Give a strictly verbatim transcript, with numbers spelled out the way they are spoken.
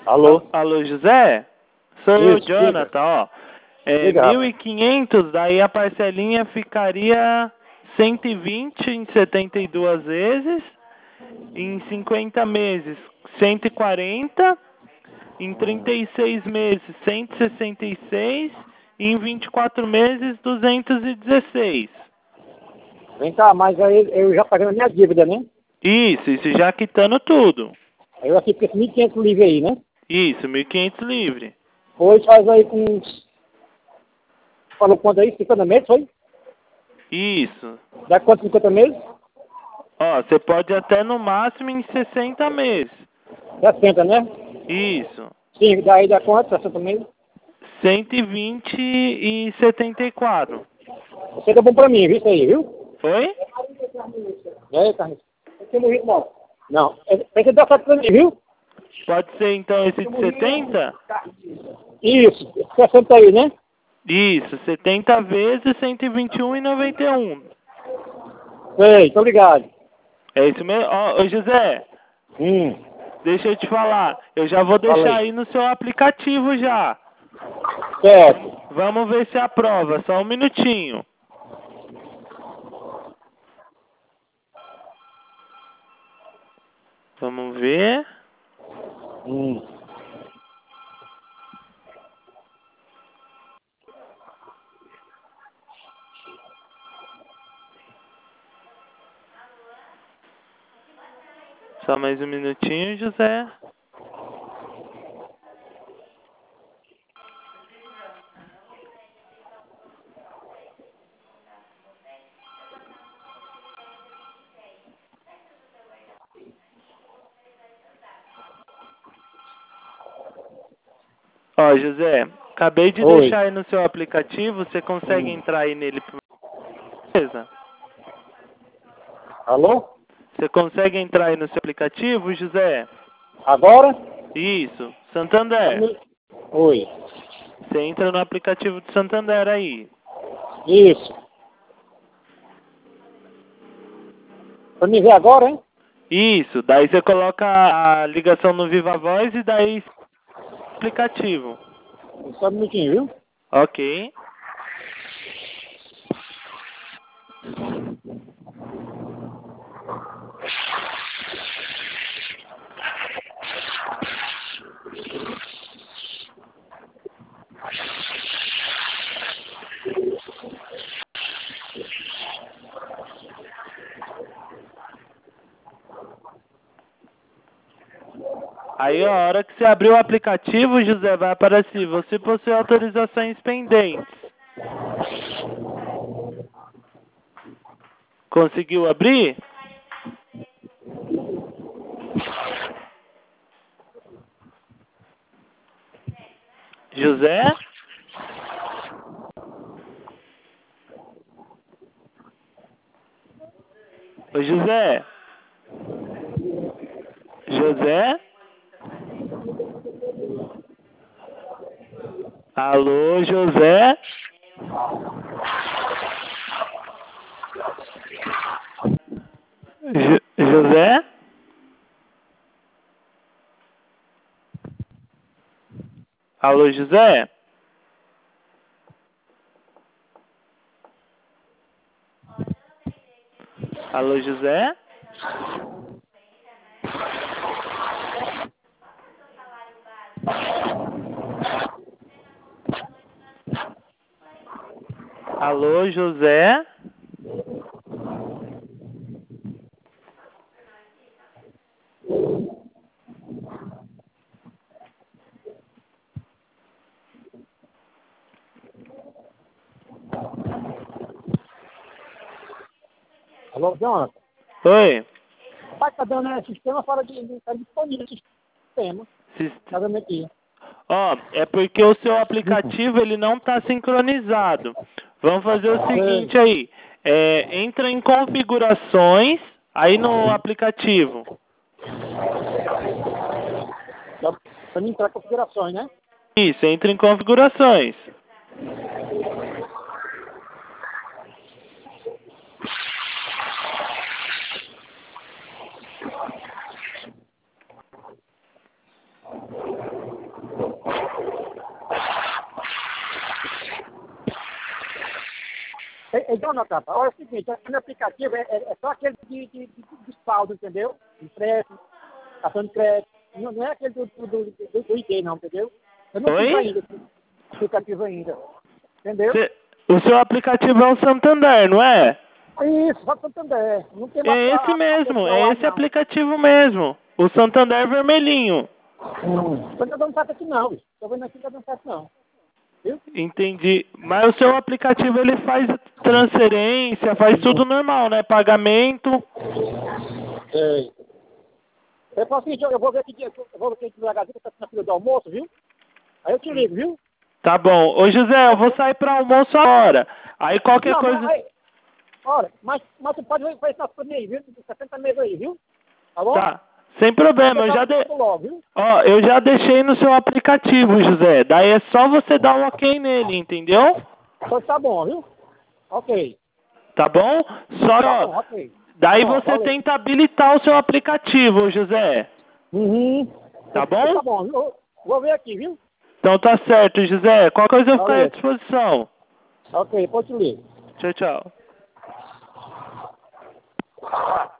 Alô? Alô, José? Sou Isso, eu, diga. Jonathan, ó. É, Diga, mil e rapaz. quinhentos, daí a parcelinha ficaria cento e vinte em setenta e duas vezes, em cinquenta meses cento e quarenta, em trinta e seis meses cento e sessenta e seis e em vinte e quatro meses duzentos e dezesseis. Vem cá, mas aí eu já pagando a minha dívida, né? Isso, isso já quitando tudo. Eu aqui com esse mil e quinhentos livre aí, né? Isso, mil e quinhentos livre. Pois faz aí com uns... Falou quanto aí? cinquenta meses, foi? Isso. Dá quanto cinquenta meses? Ó, você pode até no máximo em sessenta meses. sessenta, né? Isso. Sim, daí dá quanto? sessenta meses? cento e vinte e setenta e quatro. Você tá bom pra mim, viu isso aí, viu? Foi? E aí, Carlos? Não morri, não. Não. Tem que dar certo pra mim, viu? Pode ser então esse de setenta? Isso. sessenta aí, né? Isso, setenta vezes cento e vinte e um e noventa e um. Sei, tô ligado. É isso mesmo? Ó, ô José, Hum, deixa eu te falar. Eu já vou fala deixar aí. aí no seu aplicativo já. Certo. Vamos ver se aprova. Só um minutinho. Vamos ver. Hum. Só mais um minutinho, José. Ó, José, acabei de Oi. deixar aí no seu aplicativo. Você consegue Hum. entrar aí nele por beleza? Alô? Você consegue entrar aí no seu aplicativo, José? Agora? Isso, Santander. Oi. Você entra no aplicativo de Santander aí. Isso. Pra me ver agora, hein? Isso, daí você coloca a ligação no Viva Voz e daí aplicativo. Só um minutinho, viu? Ok. Aí a hora que você abrir o aplicativo, José, vai aparecer. Você possui autorizações pendentes. Conseguiu abrir? José? Ô José? José? Alô, José? Jo- José? Alô, José? Alô, José? Alô, José? Alô, Jonathan? Oi? Pai, tá dando né, sistema fora de... Tá disponível esse sistema. Sis- Tá dando aqui. Ó, é porque o seu aplicativo ele não está sincronizado. Vamos fazer o Sei. seguinte aí. É, entra em configurações aí no aplicativo. Dá pra mim entrar em configurações, né? Isso, entra em configurações. É, então, Notapa, olha o seguinte, aqui no aplicativo é, é, é só aquele de, de, de, de saldo, entendeu? De crédito, cartão de crédito. Não, não é aquele do, do, do, do, do I D, não, entendeu? Eu não fiz Oi? ainda esse aplicativo ainda. Entendeu? Cê- o seu aplicativo é o Santander, não é? Isso, só Santander. Não tem uma, É esse a, a mesmo, pessoa é lá, esse não. aplicativo mesmo. O Santander vermelhinho. Hum. Não tá dando certo aqui, não. Estou vendo aqui que não tá dando certo, não. Viu? Entendi. Mas o seu aplicativo ele faz transferência, faz tudo normal, né? Pagamento. Sei. Eu faço o seguinte, eu vou ver que dia, eu vou ver que devagarzinho, que tá na fila do almoço, viu? Aí eu te ligo, viu? Tá bom. Ô José, eu vou sair para almoço agora. Aí qualquer Não, coisa. não, aí, olha, mas, mas tu pode ver isso pra mim aí, viu? sessenta meses aí, viu? Tá bom? Tá. Sem problema, eu já de... Logo, viu? Ó, eu já deixei no seu aplicativo, José. Daí é só você dar um ok nele, entendeu? Pois tá bom, viu? Ok. Tá bom? Só, Tá ó, bom, ok. daí Tá bom, você valeu. tenta habilitar o seu aplicativo, José. Uhum. Tá Pois bom? tá bom, viu? Vou ver aqui, viu? Então tá certo, José. Qualquer coisa eu fico à Valeu. disposição. Ok, depois te ligo. Tchau, tchau.